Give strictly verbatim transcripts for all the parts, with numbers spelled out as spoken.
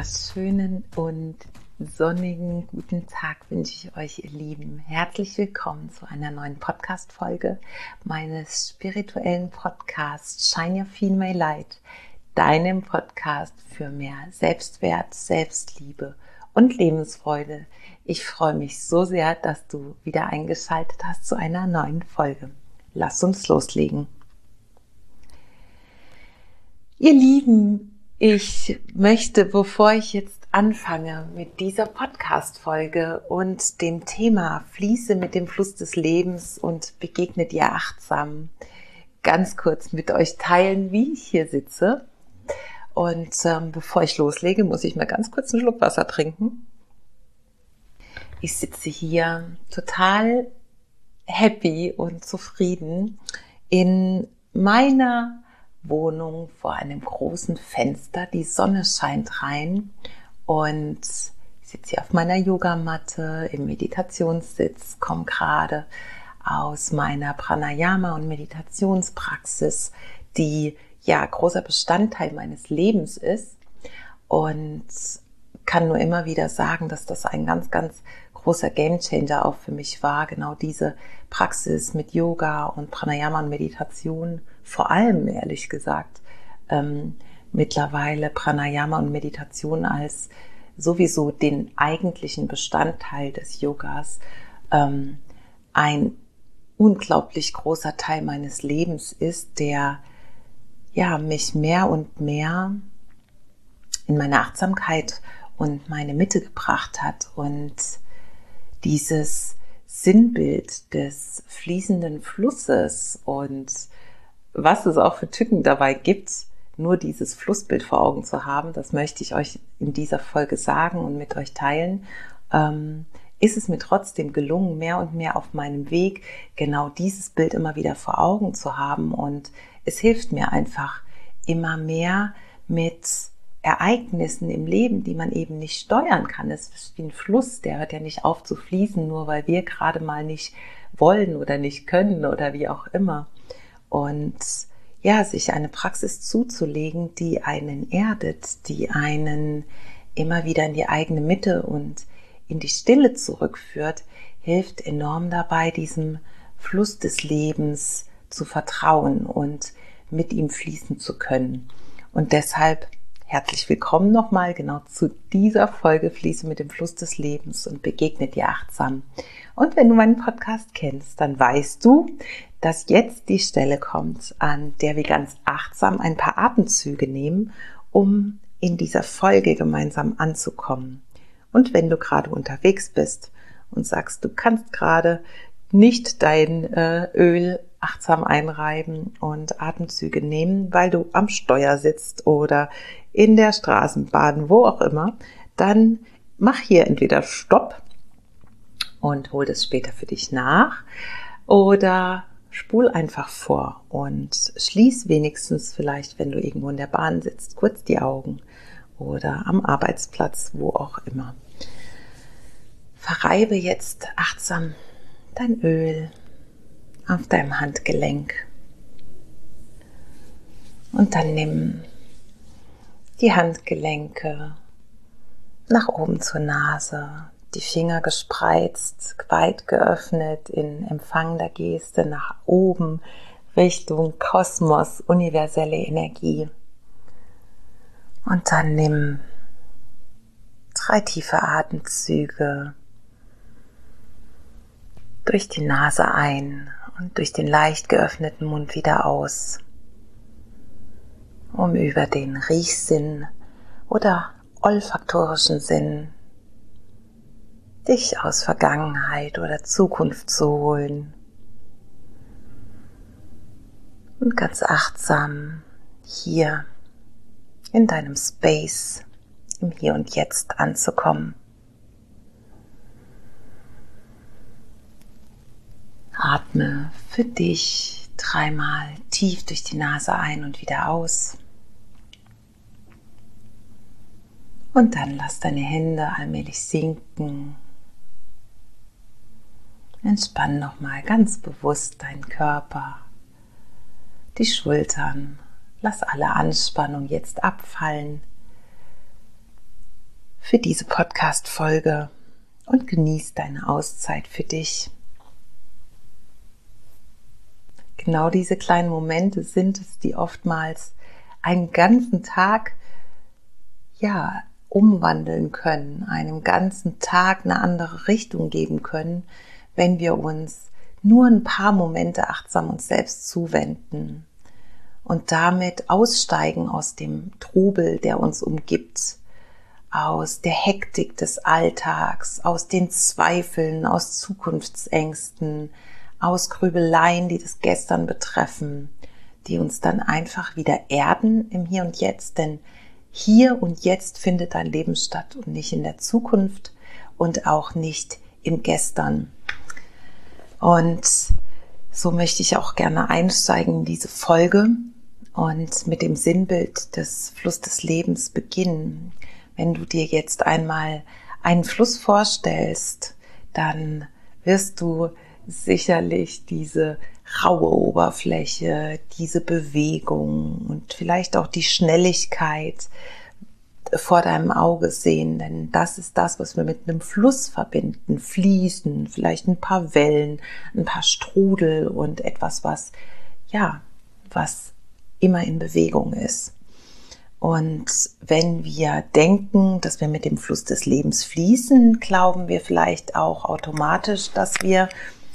wunderschönen und sonnigen guten Tag wünsche ich euch, ihr Lieben. Herzlich willkommen zu einer neuen Podcast-Folge meines spirituellen Podcasts Shine Your Female Light, deinem Podcast für mehr Selbstwert, Selbstliebe und Lebensfreude. Ich freue mich so sehr, dass du wieder eingeschaltet hast zu einer neuen Folge. Lass uns loslegen. Ihr Lieben, ich möchte, bevor ich jetzt anfange mit dieser Podcast-Folge und dem Thema Fließe mit dem Fluss des Lebens und begegne dir achtsam, ganz kurz mit euch teilen, wie ich hier sitze. Und ähm, bevor ich loslege, muss ich mal ganz kurz einen Schluck Wasser trinken. Ich sitze hier total happy und zufrieden in meiner Wohnung vor einem großen Fenster. Die Sonne scheint rein und ich sitze hier auf meiner Yogamatte im Meditationssitz, komme gerade aus meiner Pranayama- und Meditationspraxis, die ja großer Bestandteil meines Lebens ist, und kann nur immer wieder sagen, dass das ein ganz, ganz großer Gamechanger auch für mich war, genau diese Praxis mit Yoga und Pranayama und Meditation, vor allem ehrlich gesagt, ähm, mittlerweile Pranayama und Meditation als sowieso den eigentlichen Bestandteil des Yogas, ähm, ein unglaublich großer Teil meines Lebens ist, der ja mich mehr und mehr in meine Achtsamkeit und meine Mitte gebracht hat. Und dieses Sinnbild des fließenden Flusses und was es auch für Tücken dabei gibt, nur dieses Flussbild vor Augen zu haben, das möchte ich euch in dieser Folge sagen und mit euch teilen, ähm, ist es mir trotzdem gelungen, mehr und mehr auf meinem Weg genau dieses Bild immer wieder vor Augen zu haben. Und es hilft mir einfach immer mehr mit Ereignissen im Leben, die man eben nicht steuern kann. Es ist wie ein Fluss, der hört ja nicht auf zu fließen, nur weil wir gerade mal nicht wollen oder nicht können oder wie auch immer. Und ja, sich eine Praxis zuzulegen, die einen erdet, die einen immer wieder in die eigene Mitte und in die Stille zurückführt, hilft enorm dabei, diesem Fluss des Lebens zu vertrauen und mit ihm fließen zu können. Und deshalb herzlich willkommen nochmal genau zu dieser Folge Fließe mit dem Fluss des Lebens und begegne dir achtsam. Und wenn du meinen Podcast kennst, dann weißt du, dass jetzt die Stelle kommt, an der wir ganz achtsam ein paar Atemzüge nehmen, um in dieser Folge gemeinsam anzukommen. Und wenn du gerade unterwegs bist und sagst, du kannst gerade nicht dein äh, Öl achtsam einreiben und Atemzüge nehmen, weil du am Steuer sitzt oder in der Straßenbahn, wo auch immer, dann mach hier entweder Stopp und hol das später für dich nach oder spul einfach vor und schließ wenigstens vielleicht, wenn du irgendwo in der Bahn sitzt, kurz die Augen oder am Arbeitsplatz, wo auch immer. Verreibe jetzt achtsam dein Öl auf deinem Handgelenk und dann nimm die Handgelenke nach oben zur Nase, die Finger gespreizt, weit geöffnet in empfangender Geste nach oben Richtung Kosmos, universelle Energie. Und dann nimm drei tiefe Atemzüge durch die Nase ein und durch den leicht geöffneten Mund wieder aus, um über den Riechsinn oder olfaktorischen Sinn dich aus Vergangenheit oder Zukunft zu holen und ganz achtsam hier in deinem Space, im Hier und Jetzt anzukommen. Atme für dich dreimal tief durch die Nase ein und wieder aus. Und dann lass deine Hände allmählich sinken. Entspann nochmal ganz bewusst deinen Körper, die Schultern. Lass alle Anspannung jetzt abfallen. für diese Podcast-Folge und genieß deine Auszeit für dich. Genau diese kleinen Momente sind es, die oftmals einen ganzen Tag ja, umwandeln können, einem ganzen Tag eine andere Richtung geben können, wenn wir uns nur ein paar Momente achtsam uns selbst zuwenden und damit aussteigen aus dem Trubel, der uns umgibt, aus der Hektik des Alltags, aus den Zweifeln, aus Zukunftsängsten, aus Grübeleien, die das Gestern betreffen, die uns dann einfach wieder erden im Hier und Jetzt, denn hier und jetzt findet dein Leben statt und nicht in der Zukunft und auch nicht im Gestern. Und so möchte ich auch gerne einsteigen in diese Folge und mit dem Sinnbild des Fluss des Lebens beginnen. Wenn du dir jetzt einmal einen Fluss vorstellst, dann wirst du sicherlich diese raue Oberfläche, diese Bewegung und vielleicht auch die Schnelligkeit vor deinem Auge sehen, denn das ist das, was wir mit einem Fluss verbinden. Fließen, vielleicht ein paar Wellen, ein paar Strudel und etwas, was, ja, was immer in Bewegung ist. Und wenn wir denken, dass wir mit dem Fluss des Lebens fließen, glauben wir vielleicht auch automatisch, dass wir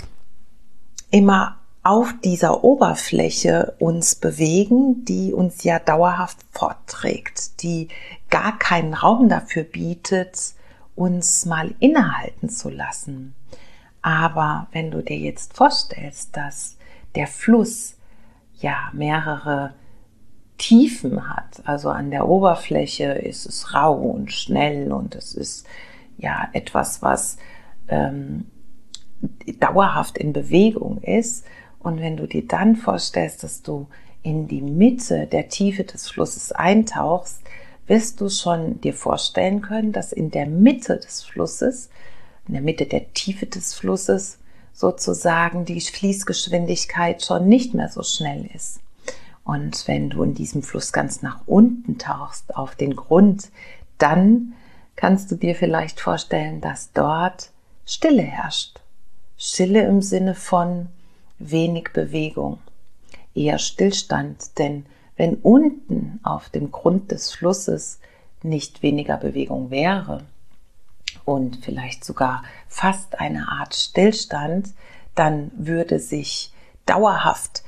immer auf dieser Oberfläche uns bewegen, die uns ja dauerhaft fortträgt, die gar keinen Raum dafür bietet, uns mal innehalten zu lassen. Aber wenn du dir jetzt vorstellst, dass der Fluss ja mehrere Tiefen hat, also an der Oberfläche ist es rau und schnell und es ist ja etwas, was ähm, dauerhaft in Bewegung ist. Und wenn du dir dann vorstellst, dass du in die Mitte der Tiefe des Flusses eintauchst, wirst du schon dir vorstellen können, dass in der Mitte des Flusses, in der Mitte der Tiefe des Flusses sozusagen die Fließgeschwindigkeit schon nicht mehr so schnell ist. Und wenn du in diesem Fluss ganz nach unten tauchst, auf den Grund, dann kannst du dir vielleicht vorstellen, dass dort Stille herrscht. Stille im Sinne von wenig Bewegung, eher Stillstand, denn wenn unten auf dem Grund des Flusses nicht weniger Bewegung wäre und vielleicht sogar fast eine Art Stillstand, dann würde sich dauerhaft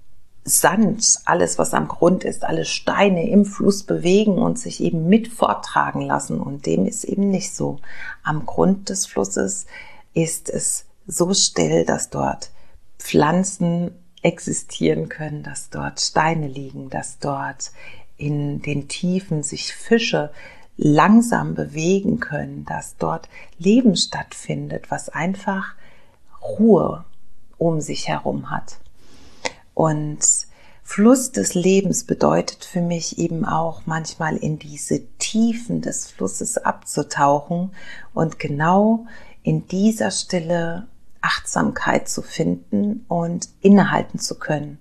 Sand, alles was am Grund ist, alle Steine im Fluss bewegen und sich eben mit forttragen lassen und dem ist eben nicht so. Am Grund des Flusses ist es so still, dass dort Pflanzen existieren können, dass dort Steine liegen, dass dort in den Tiefen sich Fische langsam bewegen können, dass dort Leben stattfindet, was einfach Ruhe um sich herum hat. Und Fluss des Lebens bedeutet für mich eben auch manchmal in diese Tiefen des Flusses abzutauchen und genau in dieser Stille Achtsamkeit zu finden und innehalten zu können,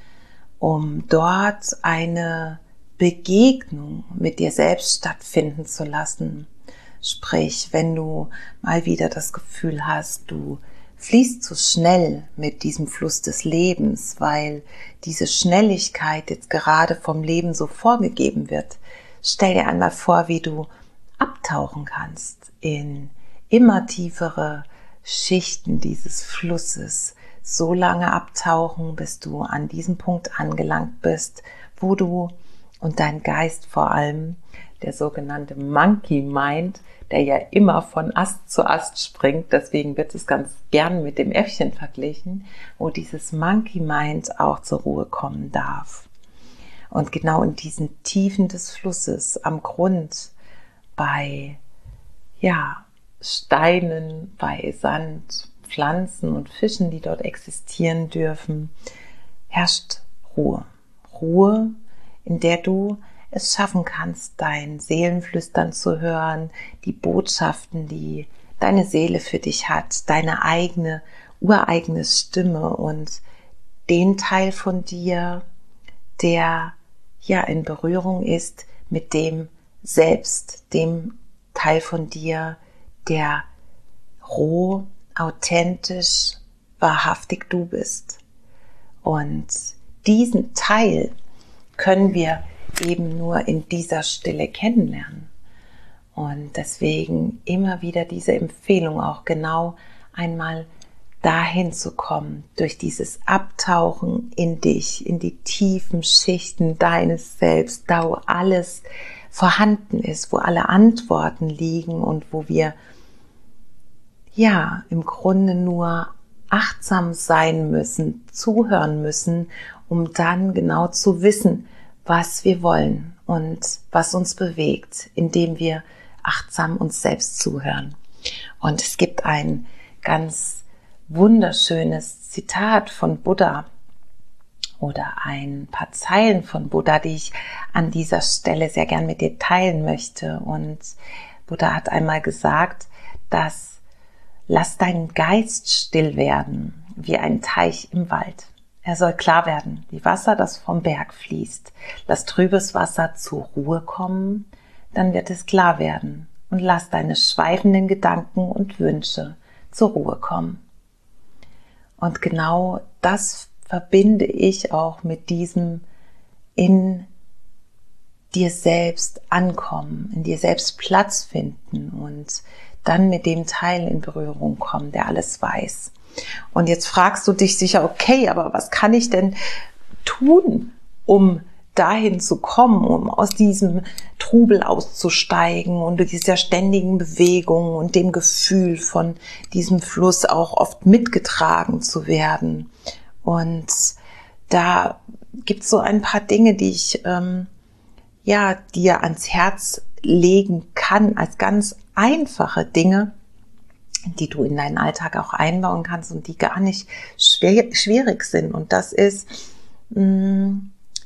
um dort eine Begegnung mit dir selbst stattfinden zu lassen. Sprich, wenn du mal wieder das Gefühl hast, du fließt zu schnell mit diesem Fluss des Lebens, weil diese Schnelligkeit jetzt gerade vom Leben so vorgegeben wird. Stell dir einmal vor, wie du abtauchen kannst in immer tiefere Schichten dieses Flusses, so lange abtauchen, bis du an diesem Punkt angelangt bist, wo du und dein Geist vor allem, der sogenannte Monkey Mind, der ja immer von Ast zu Ast springt, deswegen wird es ganz gern mit dem Äffchen verglichen, wo dieses Monkey Mind auch zur Ruhe kommen darf. Und genau in diesen Tiefen des Flusses, am Grund, bei ja, Steinen, bei Sand, Pflanzen und Fischen, die dort existieren dürfen, herrscht Ruhe. Ruhe, in der du es schaffen kannst, dein Seelenflüstern zu hören, die Botschaften, die deine Seele für dich hat, deine eigene, ureigene Stimme und den Teil von dir, der ja in Berührung ist mit dem Selbst, dem Teil von dir, der roh, authentisch, wahrhaftig du bist. Und diesen Teil können wir eben nur in dieser Stille kennenlernen. Und deswegen immer wieder diese Empfehlung, auch genau einmal dahin zu kommen, durch dieses Abtauchen in dich, in die tiefen Schichten deines Selbst, da wo alles vorhanden ist, wo alle Antworten liegen und wo wir ja im Grunde nur achtsam sein müssen, zuhören müssen, um dann genau zu wissen, was wir wollen und was uns bewegt, indem wir achtsam uns selbst zuhören. Und es gibt ein ganz wunderschönes Zitat von Buddha oder ein paar Zeilen von Buddha, die ich an dieser Stelle sehr gern mit dir teilen möchte. Und Buddha hat einmal gesagt, dass lass deinen Geist still werden, wie ein Teich im Wald. Er soll klar werden, wie Wasser, das vom Berg fließt. Lass trübes Wasser zur Ruhe kommen, dann wird es klar werden. Und lass deine schweifenden Gedanken und Wünsche zur Ruhe kommen. Und genau das verbinde ich auch mit diesem in dir selbst ankommen, in dir selbst Platz finden und dann mit dem Teil in Berührung kommen, der alles weiß. Und jetzt fragst du dich sicher, okay, aber was kann ich denn tun, um dahin zu kommen, um aus diesem Trubel auszusteigen und dieser ständigen Bewegung und dem Gefühl von diesem Fluss auch oft mitgetragen zu werden. Und da gibt es so ein paar Dinge, die ich ähm, ja dir ans Herz legen kann, als ganz einfache Dinge, die du in deinen Alltag auch einbauen kannst und die gar nicht schwer, schwierig sind. Und das ist, mh,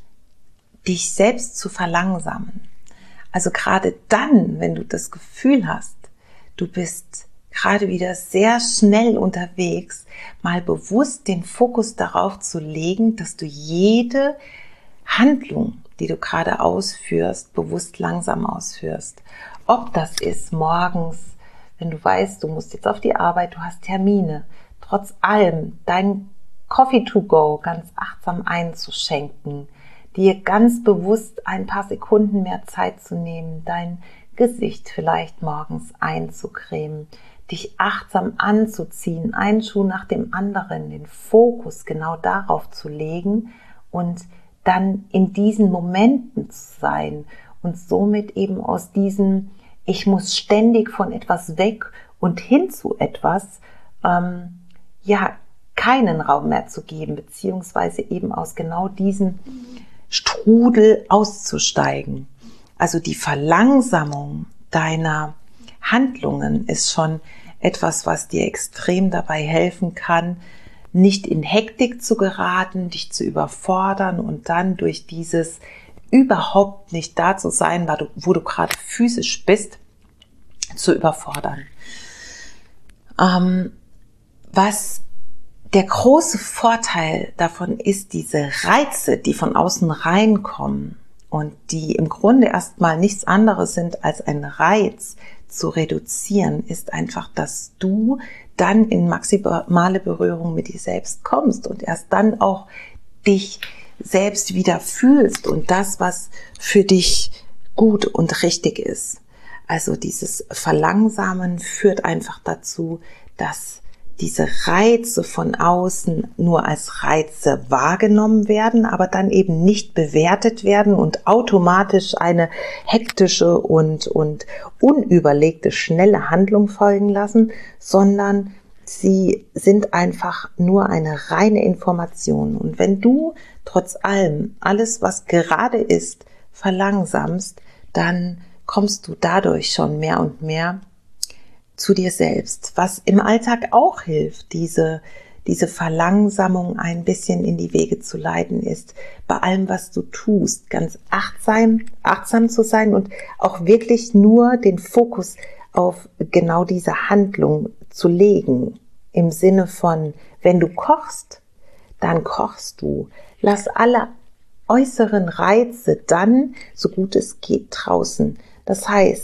dich selbst zu verlangsamen. Also gerade dann, wenn du das Gefühl hast, du bist gerade wieder sehr schnell unterwegs, mal bewusst den Fokus darauf zu legen, dass du jede Handlung, die du gerade ausführst, bewusst langsam ausführst. Ob das ist morgens, wenn du weißt, du musst jetzt auf die Arbeit, du hast Termine, trotz allem dein Coffee to go ganz achtsam einzuschenken, dir ganz bewusst ein paar Sekunden mehr Zeit zu nehmen, dein Gesicht vielleicht morgens einzucremen, dich achtsam anzuziehen, einen Schuh nach dem anderen, den Fokus genau darauf zu legen und dann in diesen Momenten zu sein und somit eben aus diesem, ich muss ständig von etwas weg und hin zu etwas, ähm, ja, keinen Raum mehr zu geben, beziehungsweise eben aus genau diesem Strudel auszusteigen. Also die Verlangsamung deiner Handlungen ist schon etwas, was dir extrem dabei helfen kann, nicht in Hektik zu geraten, dich zu überfordern und dann durch dieses überhaupt nicht da zu sein, wo du, wo du gerade physisch bist, zu überfordern. Ähm, was der große Vorteil davon ist, diese Reize, die von außen reinkommen und die im Grunde erstmal nichts anderes sind als ein Reiz zu reduzieren, ist einfach, dass du dann in maximale Berührung mit dir selbst kommst und erst dann auch dich selbst wieder fühlst und das, was für dich gut und richtig ist. Also dieses Verlangsamen führt einfach dazu, dass diese Reize von außen nur als Reize wahrgenommen werden, aber dann eben nicht bewertet werden und automatisch eine hektische und, und unüberlegte, schnelle Handlung folgen lassen, sondern sie sind einfach nur eine reine Information. Und wenn du trotz allem alles, was gerade ist, verlangsamst, dann kommst du dadurch schon mehr und mehr zu dir selbst, was im Alltag auch hilft, diese, diese Verlangsamung ein bisschen in die Wege zu leiten, ist bei allem, was du tust, ganz achtsam, achtsam zu sein und auch wirklich nur den Fokus auf genau diese Handlung zu legen. Im Sinne von, wenn du kochst, dann kochst du. Lass alle äußeren Reize dann, so gut es geht, draußen. Das heißt,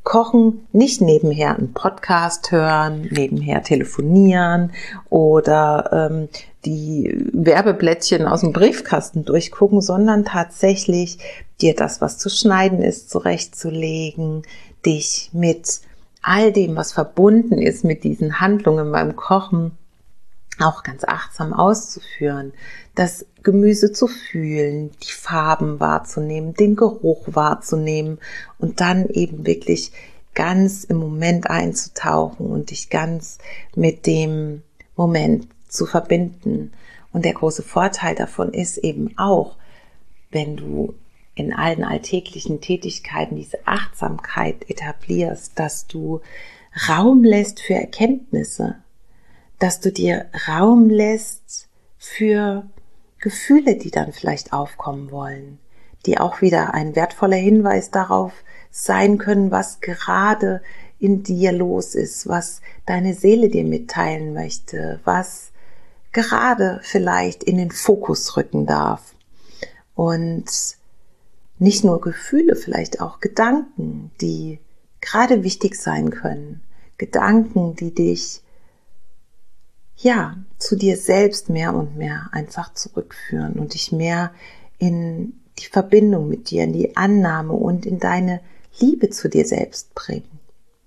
Kochen nicht nebenher einen Podcast hören, nebenher telefonieren oder ähm, die Werbeblättchen aus dem Briefkasten durchgucken, sondern tatsächlich dir das, was zu schneiden ist, zurechtzulegen, dich mit all dem, was verbunden ist mit diesen Handlungen beim Kochen, auch ganz achtsam auszuführen, das Gemüse zu fühlen, die Farben wahrzunehmen, den Geruch wahrzunehmen und dann eben wirklich ganz im Moment einzutauchen und dich ganz mit dem Moment zu verbinden. Und der große Vorteil davon ist eben auch, wenn du in allen alltäglichen Tätigkeiten diese Achtsamkeit etablierst, dass du Raum lässt für Erkenntnisse, dass du dir Raum lässt für Gefühle, die dann vielleicht aufkommen wollen, die auch wieder ein wertvoller Hinweis darauf sein können, was gerade in dir los ist, was deine Seele dir mitteilen möchte, was gerade vielleicht in den Fokus rücken darf. Und nicht nur Gefühle, vielleicht auch Gedanken, die gerade wichtig sein können. Gedanken, die dich ja, zu dir selbst mehr und mehr einfach zurückführen und dich mehr in die Verbindung mit dir, in die Annahme und in deine Liebe zu dir selbst bringen.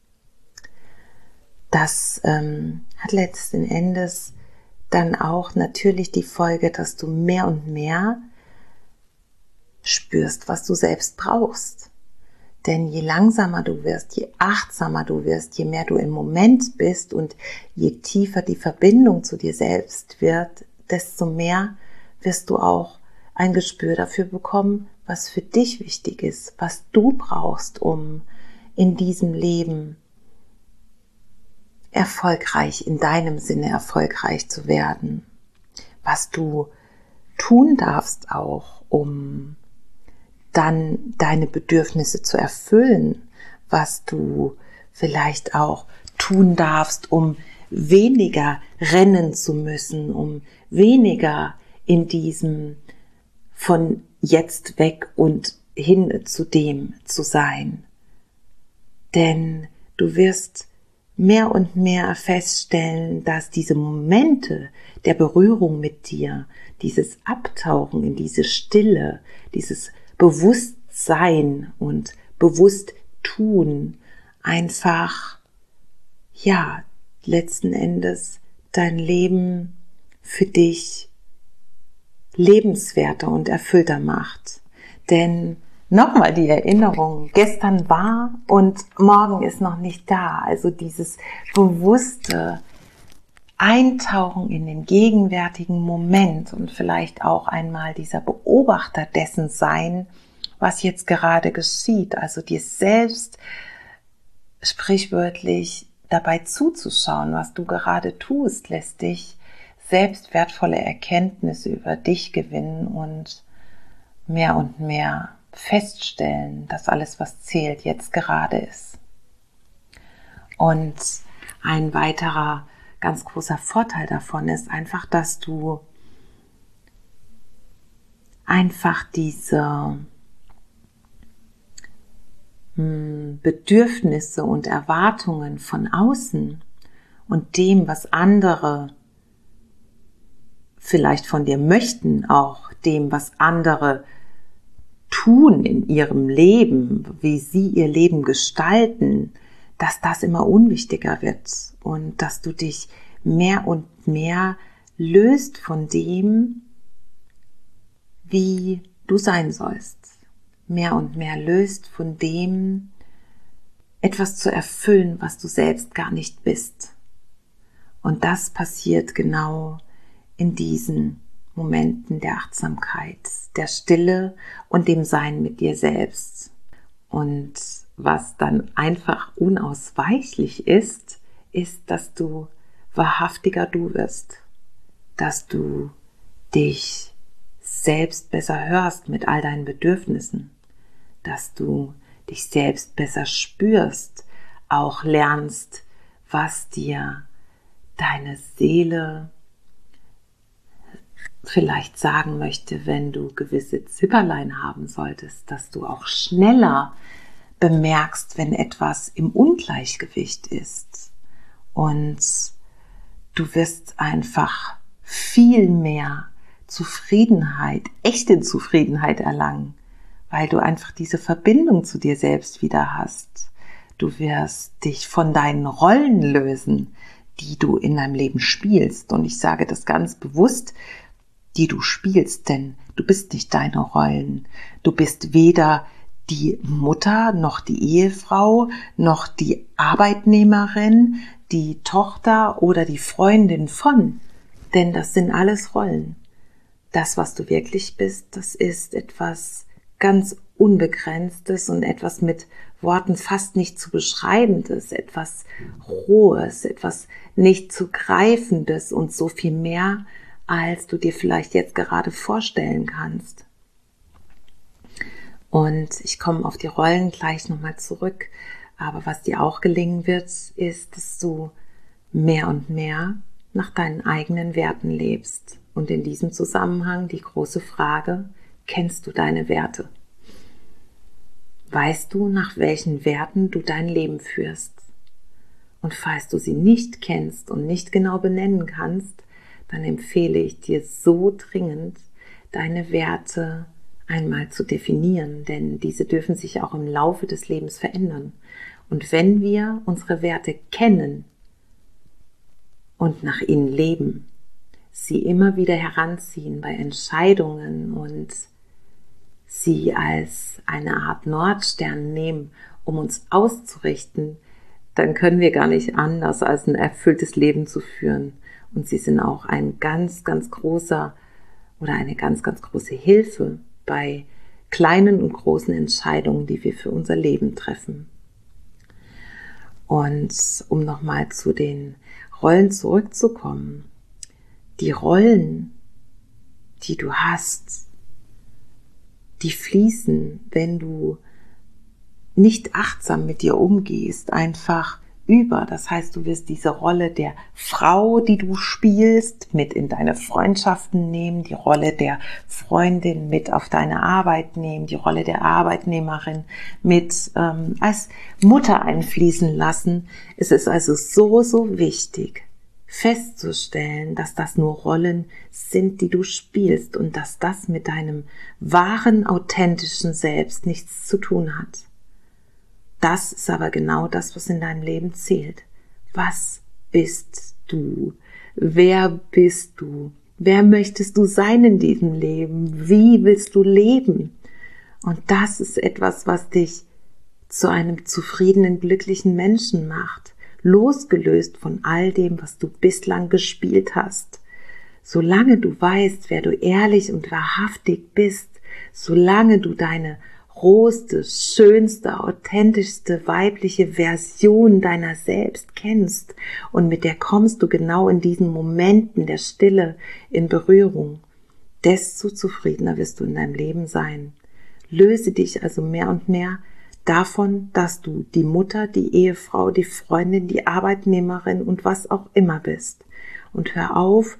Das ähm, hat letzten Endes dann auch natürlich die Folge, dass du mehr und mehr spürst, was du selbst brauchst. Denn je langsamer du wirst, je achtsamer du wirst, je mehr du im Moment bist und je tiefer die Verbindung zu dir selbst wird, desto mehr wirst du auch ein Gespür dafür bekommen, was für dich wichtig ist, was du brauchst, um in diesem Leben erfolgreich, in deinem Sinne erfolgreich zu werden. Was du tun darfst auch, um dann deine Bedürfnisse zu erfüllen, was du vielleicht auch tun darfst, um weniger rennen zu müssen, um weniger in diesem von jetzt weg und hin zu dem zu sein. Denn du wirst mehr und mehr feststellen, dass diese Momente der Berührung mit dir, dieses Abtauchen in diese Stille, dieses Bewusstsein und Bewussttun einfach, ja, letzten Endes dein Leben für dich lebenswerter und erfüllter macht. Denn nochmal die Erinnerung, gestern war und morgen ist noch nicht da. Also dieses bewusste Eintauchen in den gegenwärtigen Moment und vielleicht auch einmal dieser Beobachter dessen sein, was jetzt gerade geschieht. Also dir selbst sprichwörtlich dabei zuzuschauen, was du gerade tust, lässt dich selbst wertvolle Erkenntnisse über dich gewinnen und mehr und mehr feststellen, dass alles, was zählt, jetzt gerade ist. Und ein weiterer ganz großer Vorteil davon ist einfach, dass du einfach diese mh, Bedürfnisse und Erwartungen von außen und dem, was andere vielleicht von dir möchten, auch dem, was andere tun in ihrem Leben, wie sie ihr Leben gestalten, dass das immer unwichtiger wird und dass du dich mehr und mehr löst von dem, wie du sein sollst. Mehr und mehr löst von dem, etwas zu erfüllen, was du selbst gar nicht bist. Und das passiert genau in diesen Momenten der Achtsamkeit, der Stille und dem Sein mit dir selbst. Und was dann einfach unausweichlich ist, ist, dass du wahrhaftiger du wirst, dass du dich selbst besser hörst mit all deinen Bedürfnissen, dass du dich selbst besser spürst, auch lernst, was dir deine Seele vielleicht sagen möchte, wenn du gewisse Zipperlein haben solltest, dass du auch schneller bemerkst, wenn etwas im Ungleichgewicht ist. Und du wirst einfach viel mehr Zufriedenheit, echte Zufriedenheit erlangen, weil du einfach diese Verbindung zu dir selbst wieder hast. Du wirst dich von deinen Rollen lösen, die du in deinem Leben spielst. Und ich sage das ganz bewusst, die du spielst, denn du bist nicht deine Rollen. Du bist weder die Mutter, noch die Ehefrau, noch die Arbeitnehmerin, die Tochter oder die Freundin von. Denn das sind alles Rollen. Das, was du wirklich bist, das ist etwas ganz Unbegrenztes und etwas mit Worten fast nicht zu beschreibendes, etwas Rohes, etwas nicht zu greifendes und so viel mehr, als du dir vielleicht jetzt gerade vorstellen kannst. Und ich komme auf die Rollen gleich nochmal zurück, aber was dir auch gelingen wird, ist, dass du mehr und mehr nach deinen eigenen Werten lebst. Und in diesem Zusammenhang die große Frage, kennst du deine Werte? Weißt du, nach welchen Werten du dein Leben führst? Und falls du sie nicht kennst und nicht genau benennen kannst, dann empfehle ich dir so dringend, deine Werte einmal zu definieren, denn diese dürfen sich auch im Laufe des Lebens verändern. Und wenn wir unsere Werte kennen und nach ihnen leben, sie immer wieder heranziehen bei Entscheidungen und sie als eine Art Nordstern nehmen, um uns auszurichten, dann können wir gar nicht anders, als ein erfülltes Leben zu führen. Und sie sind auch ein ganz, ganz großer oder eine ganz, ganz große Hilfe bei kleinen und großen Entscheidungen, die wir für unser Leben treffen. Und um nochmal zu den Rollen zurückzukommen, die Rollen, die du hast, die fließen, wenn du nicht achtsam mit dir umgehst, einfach über. Das heißt, du wirst diese Rolle der Frau, die du spielst, mit in deine Freundschaften nehmen, die Rolle der Freundin mit auf deine Arbeit nehmen, die Rolle der Arbeitnehmerin mit ähm, als Mutter einfließen lassen. Es ist also so, so wichtig, festzustellen, dass das nur Rollen sind, die du spielst und dass das mit deinem wahren, authentischen Selbst nichts zu tun hat. Das ist aber genau das, was in deinem Leben zählt. Was bist du? Wer bist du? Wer möchtest du sein in diesem Leben? Wie willst du leben? Und das ist etwas, was dich zu einem zufriedenen, glücklichen Menschen macht, losgelöst von all dem, was du bislang gespielt hast. Solange du weißt, wer du ehrlich und wahrhaftig bist, solange du deine rohste, schönste, authentischste weibliche Version deiner selbst kennst und mit der kommst du genau in diesen Momenten der Stille in Berührung, desto zufriedener wirst du in deinem Leben sein. Löse dich also mehr und mehr davon, dass du die Mutter, die Ehefrau, die Freundin, die Arbeitnehmerin und was auch immer bist. Und hör auf,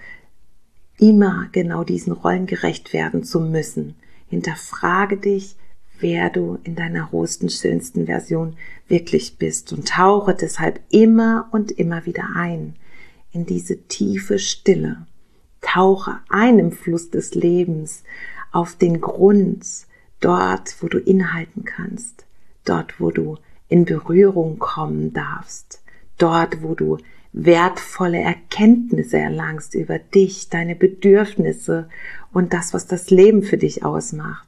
immer genau diesen Rollen gerecht werden zu müssen. Hinterfrage dich, wer du in deiner rohsten, schönsten Version wirklich bist und tauche deshalb immer und immer wieder ein in diese tiefe Stille. Tauche ein im Fluss des Lebens auf den Grund, dort, wo du innehalten kannst, dort, wo du in Berührung kommen darfst, dort, wo du wertvolle Erkenntnisse erlangst über dich, deine Bedürfnisse und das, was das Leben für dich ausmacht.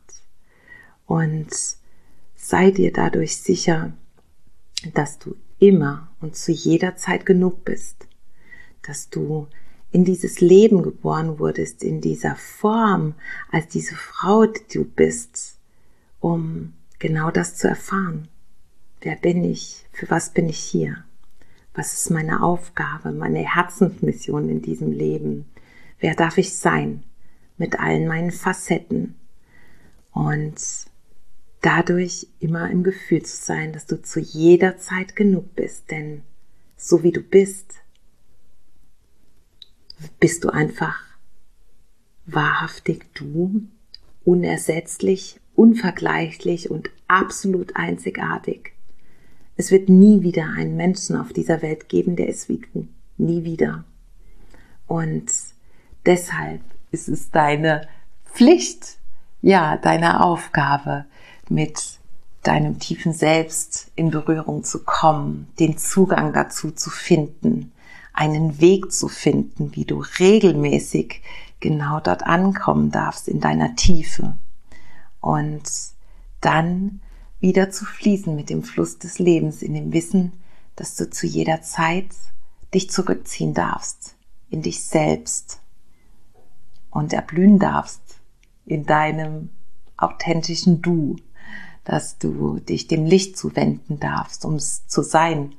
Und sei dir dadurch sicher, dass du immer und zu jeder Zeit genug bist, dass du in dieses Leben geboren wurdest, in dieser Form, als diese Frau, die du bist, um genau das zu erfahren. Wer bin ich? Für was bin ich hier? Was ist meine Aufgabe, meine Herzensmission in diesem Leben? Wer darf ich sein? Mit allen meinen Facetten. Und dadurch immer im Gefühl zu sein, dass du zu jeder Zeit genug bist, denn so wie du bist, bist du einfach wahrhaftig du, unersetzlich, unvergleichlich und absolut einzigartig. Es wird nie wieder einen Menschen auf dieser Welt geben, der ist wie du. Nie wieder. Und deshalb ist es deine Pflicht, ja, deine Aufgabe, mit deinem tiefen Selbst in Berührung zu kommen, den Zugang dazu zu finden, einen Weg zu finden, wie du regelmäßig genau dort ankommen darfst in deiner Tiefe und dann wieder zu fließen mit dem Fluss des Lebens, in dem Wissen, dass du zu jeder Zeit dich zurückziehen darfst in dich selbst und erblühen darfst in deinem authentischen Du, dass du dich dem Licht zuwenden darfst, um es zu sein,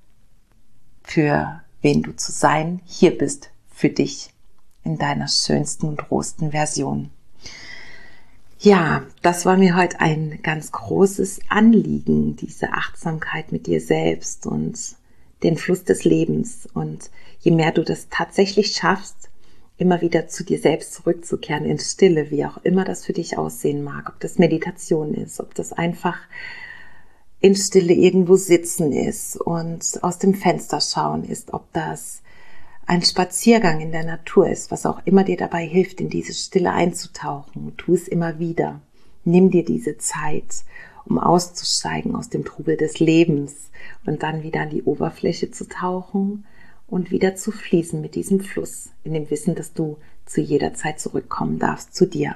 für wen du zu sein hier bist, für dich in deiner schönsten und rohsten Version. Ja, das war mir heute ein ganz großes Anliegen, diese Achtsamkeit mit dir selbst und den Fluss des Lebens. Und je mehr du das tatsächlich schaffst, immer wieder zu dir selbst zurückzukehren in Stille, wie auch immer das für dich aussehen mag, ob das Meditation ist, ob das einfach in Stille irgendwo sitzen ist und aus dem Fenster schauen ist, ob das ein Spaziergang in der Natur ist, was auch immer dir dabei hilft, in diese Stille einzutauchen. Tu es immer wieder. Nimm dir diese Zeit, um auszusteigen aus dem Trubel des Lebens und dann wieder an die Oberfläche zu tauchen und wieder zu fließen mit diesem Fluss, in dem Wissen, dass du zu jeder Zeit zurückkommen darfst zu dir.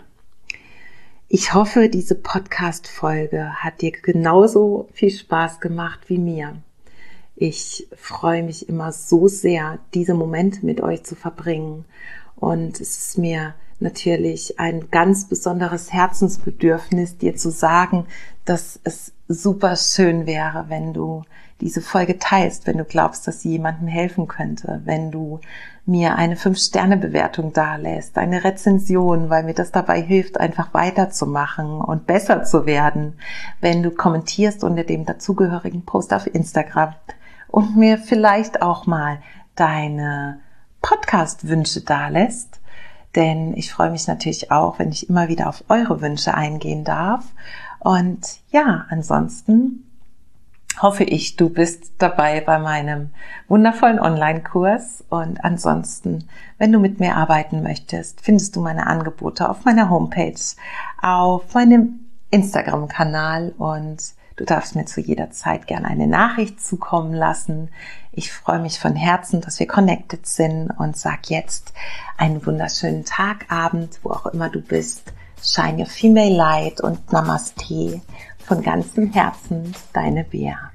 Ich hoffe, diese Podcast-Folge hat dir genauso viel Spaß gemacht wie mir. Ich freue mich immer so sehr, diese Momente mit euch zu verbringen. Und es ist mir natürlich ein ganz besonderes Herzensbedürfnis, dir zu sagen, dass es super schön wäre, wenn du diese Folge teilst, wenn du glaubst, dass sie jemandem helfen könnte, wenn du mir eine fünf Sterne Bewertung dalässt, eine Rezension, weil mir das dabei hilft, einfach weiterzumachen und besser zu werden, wenn du kommentierst unter dem dazugehörigen Post auf Instagram und mir vielleicht auch mal deine Podcast-Wünsche dalässt, denn ich freue mich natürlich auch, wenn ich immer wieder auf eure Wünsche eingehen darf. Und ja, ansonsten hoffe ich, du bist dabei bei meinem wundervollen Online-Kurs. Und ansonsten, wenn du mit mir arbeiten möchtest, findest du meine Angebote auf meiner Homepage, auf meinem Instagram-Kanal und du darfst mir zu jeder Zeit gerne eine Nachricht zukommen lassen. Ich freue mich von Herzen, dass wir connected sind und sag jetzt einen wunderschönen Tag, Abend, wo auch immer du bist. Shine your female light und Namaste. Von ganzem Herzen, deine Bea.